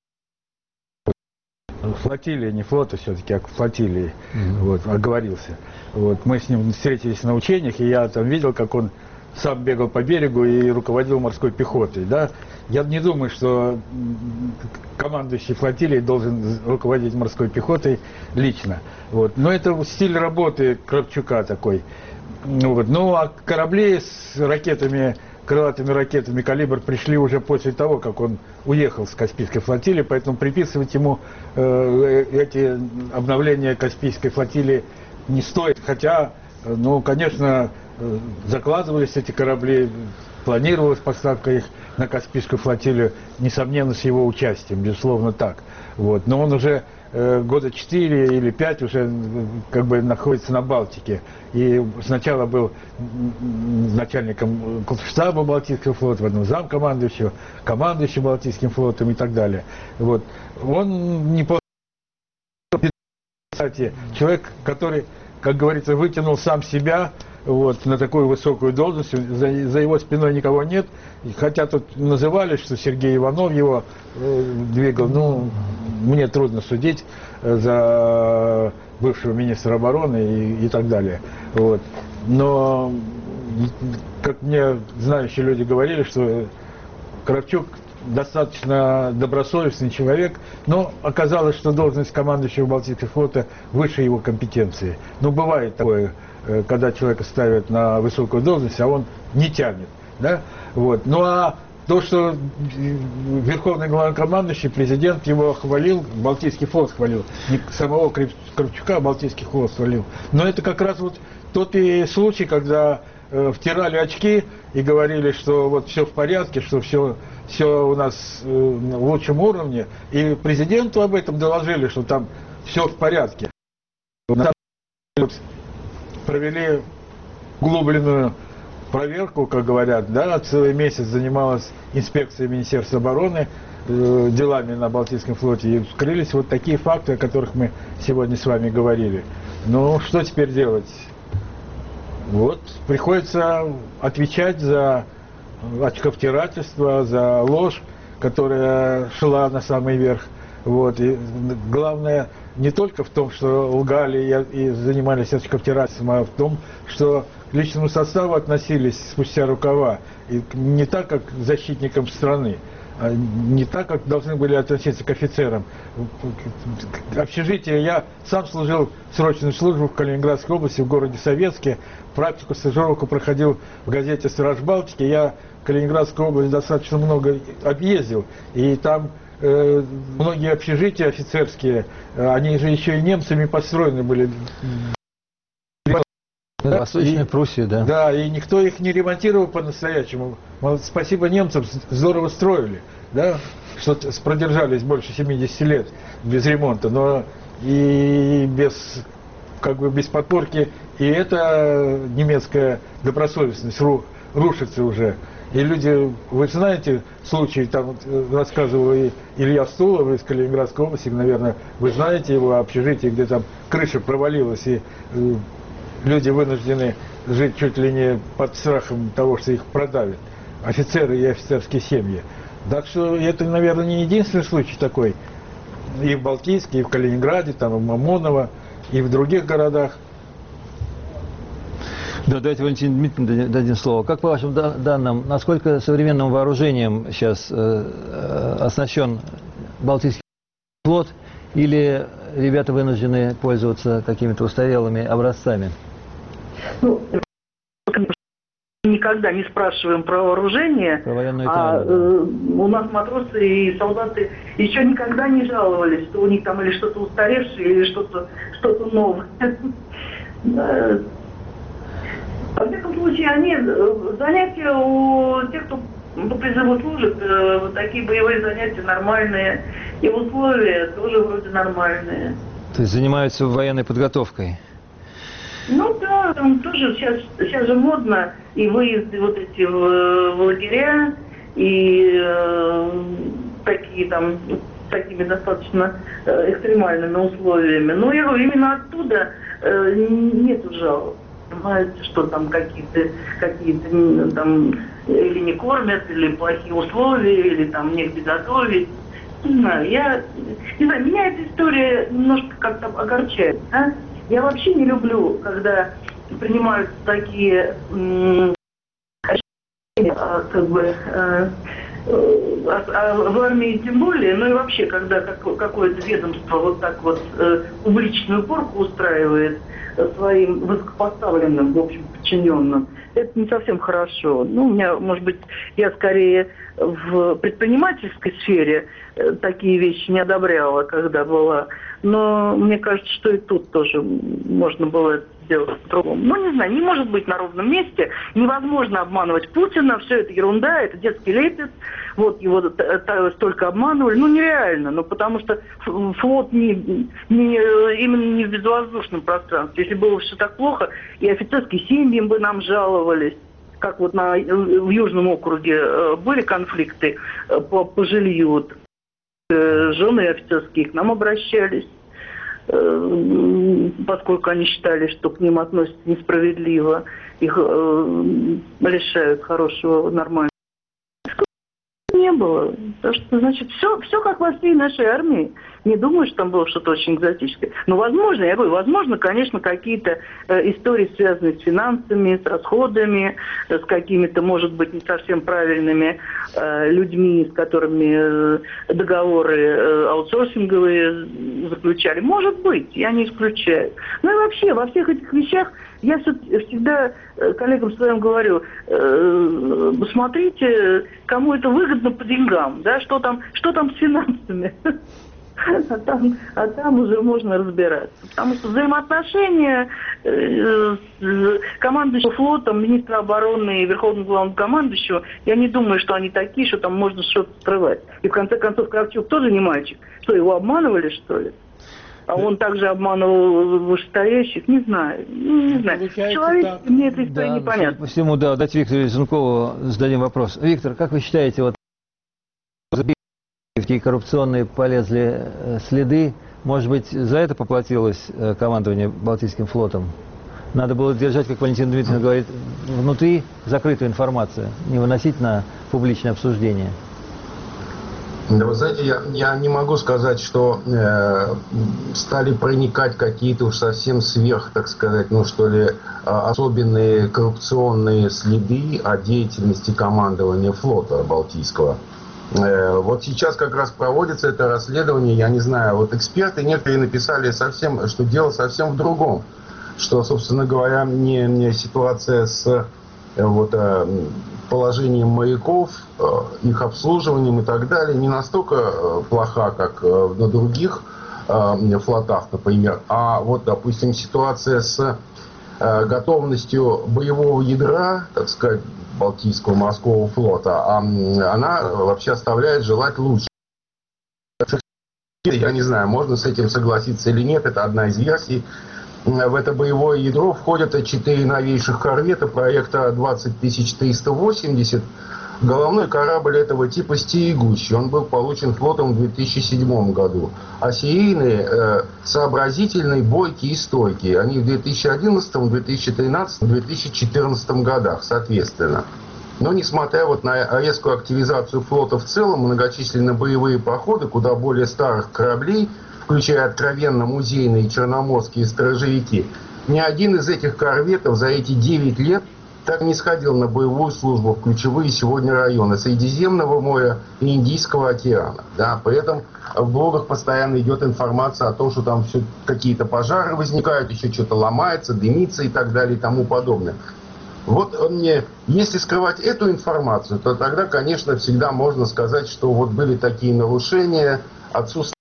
Флотилии, не флота все-таки, а флотилии, вот, оговорился. Вот, мы с ним встретились на учениях, и я там видел, как он сам бегал по берегу и руководил морской пехотой, да. Я не думаю, что командующий флотилией должен руководить морской пехотой лично. Вот. Но это стиль работы Кравчука такой. Вот. Ну, а корабли с ракетами, крылатыми ракетами «Калибр» пришли уже после того, как он уехал с Каспийской флотилии, поэтому приписывать ему эти обновления Каспийской флотилии не стоит. Хотя, ну, конечно, закладывались эти корабли, планировалась поставка их на Каспийскую флотилию, несомненно, с его участием, безусловно, так. Вот. Но он уже года 4 или 5 уже как бы находится на Балтике. И сначала был начальником штаба Балтийского флота, потом замкомандующего, командующим Балтийским флотом и так далее. Вот. Он не просто, кстати, человек, который, как говорится, вытянул сам себя вот, на такую высокую должность, за его спиной никого нет. Хотя тут называли, что Сергей Иванов его двигал, ну, мне трудно судить за бывшего министра обороны и так далее. Вот. Но, как мне знающие люди говорили, что Кравчук достаточно добросовестный человек, но оказалось, что должность командующего Балтийского флота выше его компетенции. Ну, бывает такое, когда человека ставят на высокую должность, а он не тянет. Да? Вот. Ну, а то, что верховный главнокомандующий, президент его хвалил, Балтийский флот хвалил, не самого Кравчука, а Балтийский флот хвалил. Но это как раз вот тот и случай, когда втирали очки и говорили, что вот все в порядке, что все у нас в лучшем уровне. И президенту об этом доложили, что там все в порядке. Провели углубленную проверку, как говорят, да, целый месяц занималась инспекция Министерства обороны делами на Балтийском флоте, и вскрылись вот такие факты, о которых мы сегодня с вами говорили. Ну, что теперь делать? Вот, приходится отвечать за очковтирательство, за ложь, которая шла на самый верх. Вот, и главное не только в том, что лгали и занимались очковтирательством, а в том, что к личному составу относились спустя рукава, и не так, как к защитникам страны, а не так, как должны были относиться к офицерам. Общежитие, я сам служил срочную службу в Калининградской области, в городе Советске, практику, стажировку проходил в газете «Страж Балтики». Я Калининградскую область достаточно много объездил, и там многие общежития офицерские, они же еще и немцами построены были. Восточная Пруссия, да. Да, и никто их не ремонтировал по-настоящему. Спасибо немцам, здорово строили, да, что продержались больше 70 лет без ремонта, но и без, как бы, без подпорки, и эта немецкая добросовестность рушится уже. И люди, вы знаете, случай, там рассказывал и Илья Стулов из Калининградской области, наверное, вы знаете его общежитие, где там крыша провалилась, и люди вынуждены жить чуть ли не под страхом того, что их продавят. Офицеры и офицерские семьи. Так что это, наверное, не единственный случай такой. И в Балтийске, и в Калининграде, там, и в Мамоново, и в других городах. Да, давайте Валентин Дмитриевич дадим слово. Как по вашим данным, насколько современным вооружением сейчас оснащен Балтийский флот, или ребята вынуждены пользоваться какими-то устарелыми образцами? Ну, никогда не спрашиваем про вооружение, про военную тайну, у нас матросы и солдаты еще никогда не жаловались, что у них там или что-то устаревшее, или что-то новое. Во всяком случае, занятия у тех, кто по призыву служит, вот такие боевые занятия нормальные, и условия тоже вроде нормальные. То есть занимаются военной подготовкой? Ну да, там тоже сейчас же модно и выезды вот эти в лагеря, и такие там с такими достаточно экстремальными условиями. Но я говорю, именно оттуда нету жалоб. Понимаете, что там какие-то там или не кормят, или плохие условия, или там негде готовить. Не знаю, меня эта история немножко как-то огорчает. Да? Я вообще не люблю, когда принимаются такие в армии тем более, ну и вообще, когда какое-то ведомство вот так вот публичную порку устраивает своим высокопоставленным, в общем, подчиненным, это не совсем хорошо. Ну, у меня, может быть, я скорее в предпринимательской сфере такие вещи не одобряла, когда была. Но мне кажется, что и тут тоже можно было это сделать по-другому. Ну, не знаю, не может быть на ровном месте. Невозможно обманывать Путина. Все это ерунда, это детский лепет. Вот его столько обманывали. Ну, нереально. Ну, потому что флот именно не в безвоздушном пространстве. Если было все так плохо, и офицерские семьи бы нам жаловались. Как вот в Южном округе были конфликты по жилью. Жены офицерские к нам обращались, поскольку они считали, что к ним относятся несправедливо, их лишают хорошего, нормального. Не было. Потому что, значит, все как во всей нашей армии. Не думаю, что там было что-то очень экзотическое. Но возможно, я говорю, возможно, конечно, какие-то истории, связанные с финансами, с расходами, с какими-то, может быть, не совсем правильными людьми, с которыми договоры аутсорсинговые заключали. Может быть, я не исключаю. Ну и вообще, во всех этих вещах я всегда коллегам своим говорю, смотрите, кому это выгодно по деньгам, да, что там с финансами. А там уже можно разбираться. Потому что взаимоотношения командующего флотом, министра обороны и верховного главнокомандующего, я не думаю, что они такие, что там можно что-то скрывать. И в конце концов Кравчук тоже не мальчик. Что, его обманывали, что ли? А он также обманывал вышестоящих, не знаю. Не знаю. Человек, мне эта история непонятна. По всему, да, дать Виктору Резункову зададим вопрос. Виктор, как вы считаете, вот в те коррупционные полезли следы, может быть, за это поплатилось командование Балтийским флотом? Надо было держать, как Валентина Дмитриевна говорит, внутри закрытую информацию, не выносить на публичное обсуждение. Да, вы знаете, я не могу сказать, что стали проникать какие-то уж совсем сверх, так сказать, ну что ли, особенные коррупционные следы о деятельности командования флота Балтийского. Вот сейчас как раз проводится это расследование, я не знаю, вот эксперты некоторые написали совсем, что дело совсем в другом, что, собственно говоря, не ситуация с вот, положением моряков, их обслуживанием и так далее не настолько плоха, как на других флотах, например, а вот, допустим, ситуация с готовностью боевого ядра, так сказать, Балтийского морского флота, она вообще оставляет желать лучше. Я не знаю, можно с этим согласиться или нет, это одна из версий. В это боевое ядро входят 4 новейших корвета проекта 20380. Головной корабль этого типа «Стерегущий». Он был получен флотом в 2007 году. А серийные, сообразительные, бойкие и стойкие. Они в 2011, 2013, 2014 годах, соответственно. Но несмотря вот на резкую активизацию флота в целом, многочисленные боевые походы куда более старых кораблей, включая откровенно музейные и черноморские сторожевики, ни один из этих корветов за эти 9 лет так не сходил на боевую службу в ключевые сегодня районы Средиземного моря и Индийского океана. Да, при этом в блогах постоянно идет информация о том, что там все какие-то пожары возникают, еще что-то ломается, дымится и так далее и тому подобное. Вот если скрывать эту информацию, то тогда, конечно, всегда можно сказать, что вот были такие нарушения, отсутствие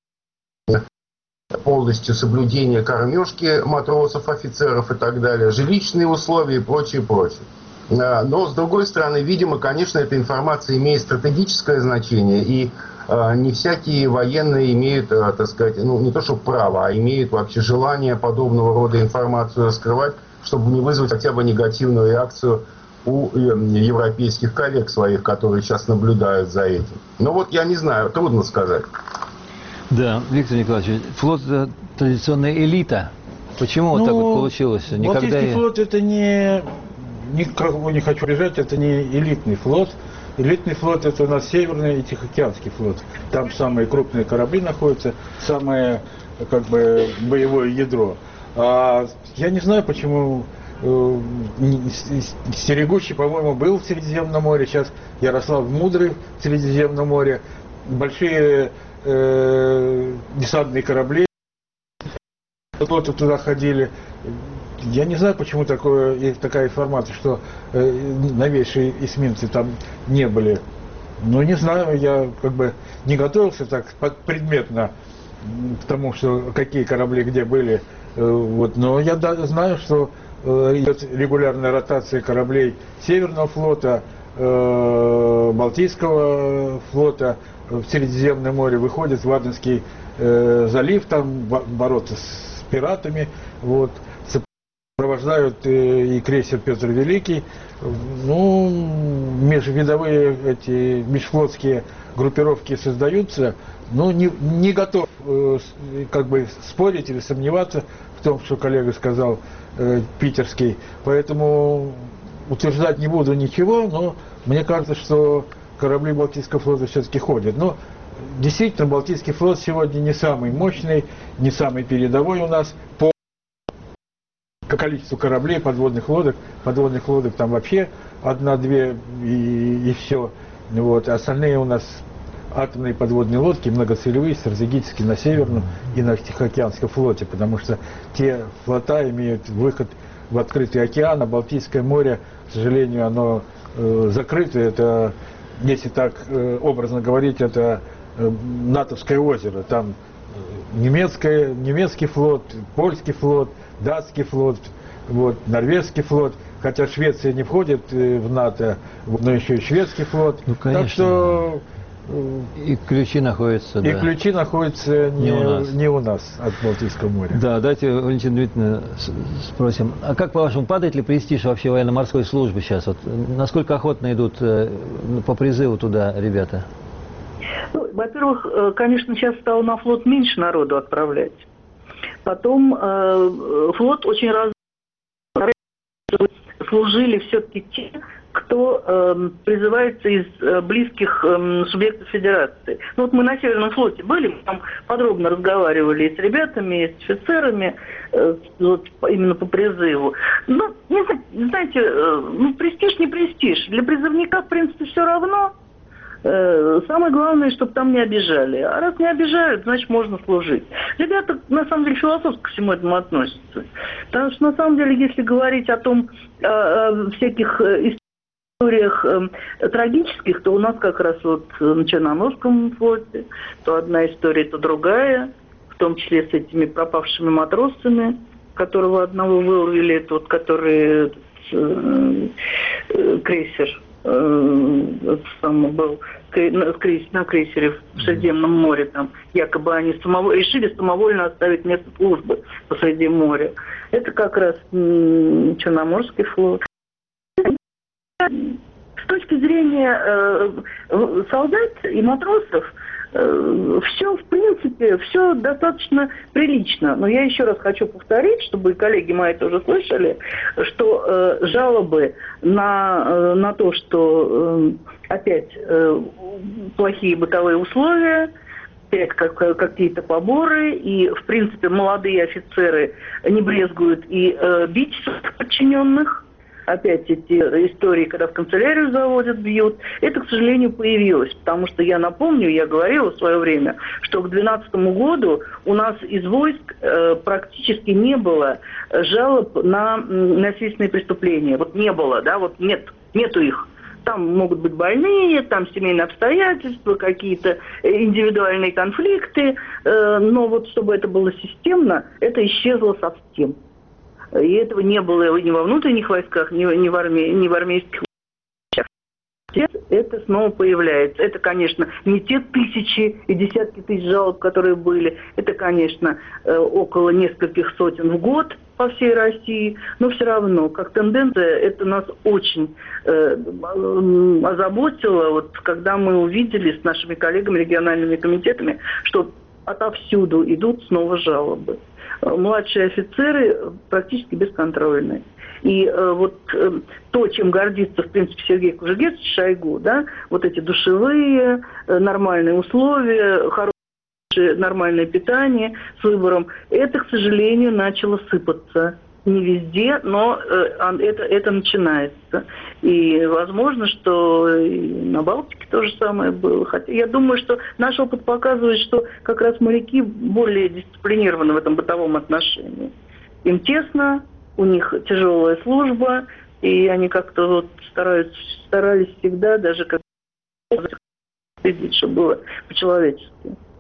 полностью соблюдения кормежки матросов, офицеров и так далее, жилищные условия и прочее, прочее. Но, с другой стороны, видимо, конечно, эта информация имеет стратегическое значение, и не всякие военные имеют, так сказать, ну, не то что право, а имеют вообще желание подобного рода информацию раскрывать, чтобы не вызвать хотя бы негативную реакцию у европейских коллег своих, которые сейчас наблюдают за этим. Но вот я не знаю, трудно сказать. Да, Виктор Николаевич, флот – традиционная элита. Почему вот так вот получилось? Балтийский флот – это никого не хочу обижать, это не элитный флот. Элитный флот – это у нас Северный и Тихоокеанский флот. Там самые крупные корабли находятся, самое как бы боевое ядро. А я не знаю, почему Стерегущий, по-моему, был в Средиземном море, сейчас Ярослав Мудрый в Средиземном море. Большие десантные корабли туда ходили. Я не знаю, почему такая информация, что новейшие эсминцы там не были. Ну, не знаю, я как бы не готовился так предметно к тому, что какие корабли где были. Вот. Но я знаю, что идет регулярная ротация кораблей Северного флота, Балтийского флота, в Средиземное море выходит в Аденский залив, там бороться с пиратами, вот, сопровождают и крейсер Петр Великий. Ну, межвидовые эти межфлотские группировки создаются, но не готов как бы спорить или сомневаться в том, что коллега сказал питерский, поэтому утверждать не буду ничего, но мне кажется, что корабли Балтийского флота все-таки ходят. Но действительно, Балтийский флот сегодня не самый мощный, не самый передовой у нас по количеству кораблей, подводных лодок. Подводных лодок там вообще 1-2 и все. Вот. Остальные у нас атомные подводные лодки, многоцелевые, стратегические на Северном и на Тихоокеанском флоте, потому что те флота имеют выход в открытый океан, а Балтийское море, к сожалению, оно закрыто. Это, если так образно говорить, это натовское озеро. Там немецкий флот, польский флот, датский флот, вот, норвежский флот. Хотя Швеция не входит в НАТО, но еще и шведский флот. Ну, конечно. Так что... И ключи находятся, и ключи находятся не у нас от Балтийского моря. Да, давайте, Валентина Дмитриевна, спросим. А как, по-вашему, падает ли престиж вообще военно-морской службы сейчас? Вот, насколько охотно идут по призыву туда ребята? Ну, во-первых, конечно, сейчас стало на флот меньше народу отправлять. Потом флот очень развит. Служили все-таки те, кто призывается из близких субъектов федерации. Ну, вот мы на Северном флоте были, мы там подробно разговаривали и с ребятами, и с офицерами, вот, именно по призыву. Ну, не знаете, ну, престиж не престиж. Для призывника, в принципе, все равно. Самое главное, чтобы там не обижали. А раз не обижают, значит, можно служить. Ребята, на самом деле, философски ко всему этому относятся. Потому что, на самом деле, если говорить о том, о всяких историях трагических, то у нас как раз вот на Черноморском флоте то одна история, то другая, в том числе с этими пропавшими матросами, которого одного выловили, тот, который крейсер сам был на крейсере в Средиземном море, там якобы они решили самовольно оставить место службы посреди моря. Это как раз Черноморский флот. С точки зрения солдат и матросов, все, в принципе, все достаточно прилично. Но я еще раз хочу повторить, чтобы коллеги мои тоже слышали, что жалобы на то, что опять плохие бытовые условия, опять какие-то поборы, и, в принципе, молодые офицеры не брезгуют и бить своих подчиненных. Опять эти истории, когда в канцелярию заводят, бьют, это, к сожалению, появилось. Потому что я напомню, я говорила в свое время, что к 2012 году у нас из войск практически не было жалоб на насильственные преступления. Вот не было, да, вот нету их. Там могут быть больные, там семейные обстоятельства, какие-то индивидуальные конфликты, но вот чтобы это было системно, это исчезло совсем. И этого не было ни во внутренних войсках, ни в армейских войсках. Это снова появляется. Это, конечно, не те тысячи и десятки тысяч жалоб, которые были. Это, конечно, около нескольких сотен в год по всей России. Но все равно, как тенденция, это нас очень озаботило, вот, когда мы увидели с нашими коллегами, региональными комитетами, что отовсюду идут снова жалобы. Младшие офицеры практически бесконтрольные. И вот то, чем гордится, в принципе, Сергей Кужугетович Шойгу, да, вот эти душевые, нормальные условия, хорошее нормальное питание с выбором, это, к сожалению, начало сыпаться. Не везде, но это начинается. И возможно, что и на Балтике то же самое было. Хотя я думаю, что наш опыт показывает, что как раз моряки более дисциплинированы в этом бытовом отношении. Им тесно, у них тяжелая служба, и они как-то вот старались всегда, даже как видеть, чтобы было по-человечески.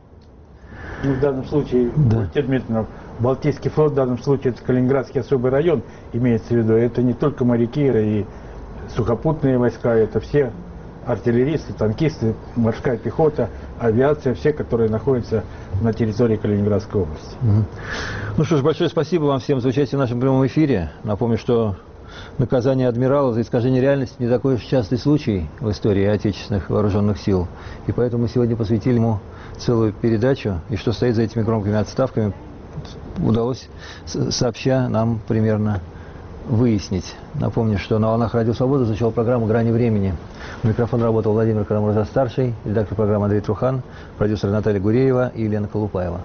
Ну, в данном случае, Балтийский флот, в данном случае, это Калининградский особый район, имеется в виду. Это не только моряки, и сухопутные войска, это все артиллеристы, танкисты, морская пехота, авиация, все, которые находятся на территории Калининградской области. Ну что ж, большое спасибо вам всем за участие в нашем прямом эфире. Напомню, что наказание адмирала за искажение реальности не такой уж частый случай в истории отечественных вооруженных сил. И поэтому мы сегодня посвятили ему целую передачу. И что стоит за этими громкими отставками, удалось, сообща, нам примерно выяснить. Напомню, что на волнах Радио Свобода звучала программа «Грани времени». У микрофона работал Владимир Карамурза-старший, редактор программы Андрей Трухан, продюсер Наталья Гуреева и Елена Колупаева.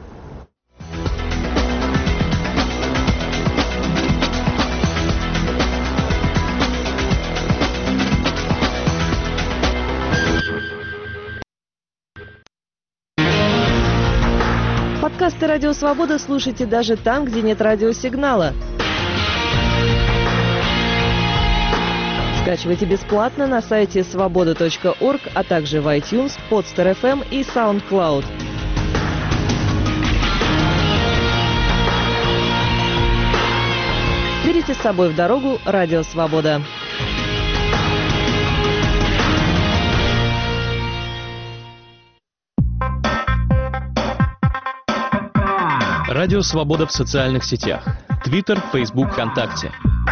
Подкасты «Радио Свобода» слушайте даже там, где нет радиосигнала. Скачивайте бесплатно на сайте svoboda.org, а также в iTunes, Podster FM и SoundCloud. Берите с собой в дорогу Радио Свобода. Радио Свобода в социальных сетях. Твиттер, Фейсбук, ВКонтакте.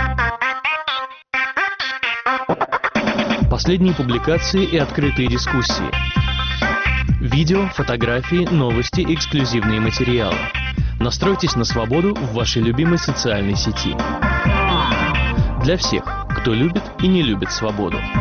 Последние публикации и открытые дискуссии. Видео, фотографии, новости, эксклюзивные материалы. Настройтесь на свободу в вашей любимой социальной сети. Для всех, кто любит и не любит свободу.